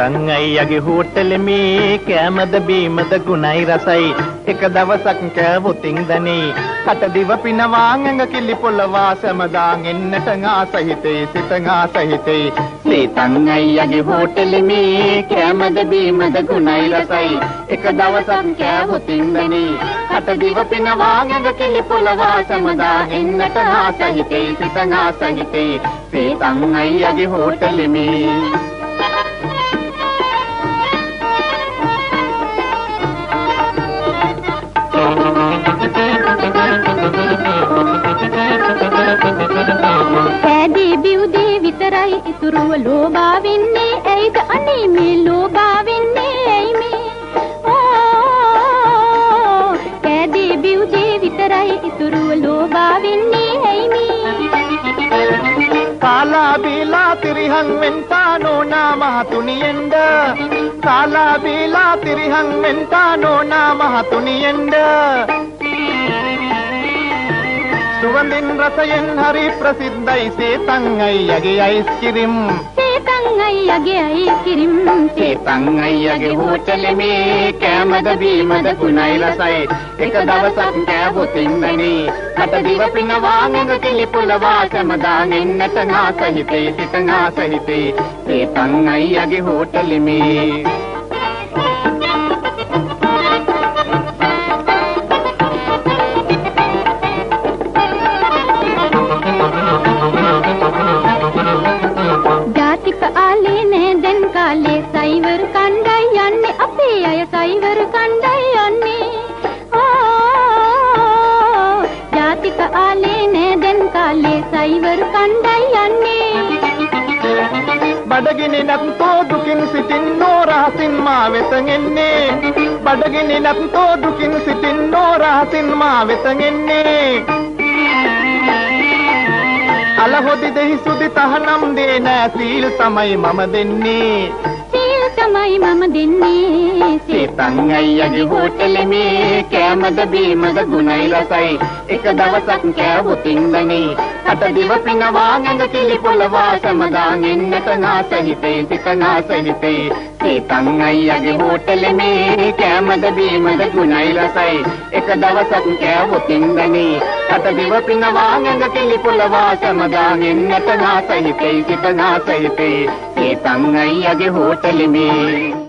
සීතන් අයියගේ හෝටලෙ මේ කෑමද බීමද ගුණයි රසයි එක දවසක් කෑවොතින් දනේ කට දිව පිනවා ඇඟ කිලි පොළවා සමදාන් එන්නට ආසහිතේ සිතන් ආසහිතේ සීතන් අයියගේ හෝටලෙ මේ කෑමද බීමද ගුණයි රසයි එක දවසක් කෑවොතින් දනේ කට දිව පිනවා ඇඟ කිලි පොළවා සමදාන් එන්නට ආසහිතේ සිතන් ආසහිතේ සීතන් අයියගේ හෝටලෙ මේ කෑදී බිව්දී විතරයි ඉතුරුව ලෝභා වෙන්නේ ඇයිද අනේ මේ ලෝභා වෙන්නේ ඇයි මේ කෑදී බිව්දී විතරයි ඉතුරුව ලෝභා වෙන්නේ ඇයි මේ කාලා බීලා තිරිහන් වෙන්තා නෝනා මහතුනියෙන්ද කාලා බීලා තිරිහන් වෙන්තා නෝනා මහතුනියෙන්ද සුවඳින් රසයෙන් හරි ප්‍රසිද්ධයි සීතන් අයියගේ අයිස්ක්‍රීම් සීතන් අයියගේ අයිස්ක්‍රීම් සීතන් අයියගේ හෝටලෙ මේ කෑමද බීමද ගුණයි රසයි එක දවසක් කෑවොතින් දනේ කට දිව පිනවා ඇඟ කිලි පොළවා සමදාන් එන්නට ආසහිතේ සිතන් ආසහිතේ සීතන් අයියගේ හෝටලෙ මේ සයිවර් කණ්ඩායි යන්නේ අපේ අය සයිවර් කණ්ඩායි යන්නේ ජාතික ආලේ නෑදන් කාලේ සයිවර් කණ්ඩායි යන්නේ බඩගිනි නැත්තෝ දුකින් සිටින් නෝරහසින් මා වෙත එන්නේ බඩගිනි නැත්තෝ දුකින් සිටින් නෝරහසින් මා වෙත එන්නේ අලහොදි දෙහි සුදි තහනම් දේ නෑ සීල් තමයි මම දෙන්නේ තමයි මම දෙන්නේ සීතන් අයියගේ හෝටලෙ මේ කෑමද බීමද ගුණයි රසයි එක දවසක් කෑවොතින් දනේ කට දිව පිනවා ඇඟ කිලි පොළවා සමදාන් එන්නට ආසහිතේ සිතන් ආසහිතේ සීතන් අයියගේ හෝටලෙ මේ කෑමද බීමද ගුණයි රසයි එක දවසක් කෑවොතින් දනේ කට දිව පිනවා ඇඟ කිලි පොළවා සමදාන් එන්නට ආසහිතේ සිතන් ආසහිතේ සීතන් අයියගේ හෝටලෙ මේ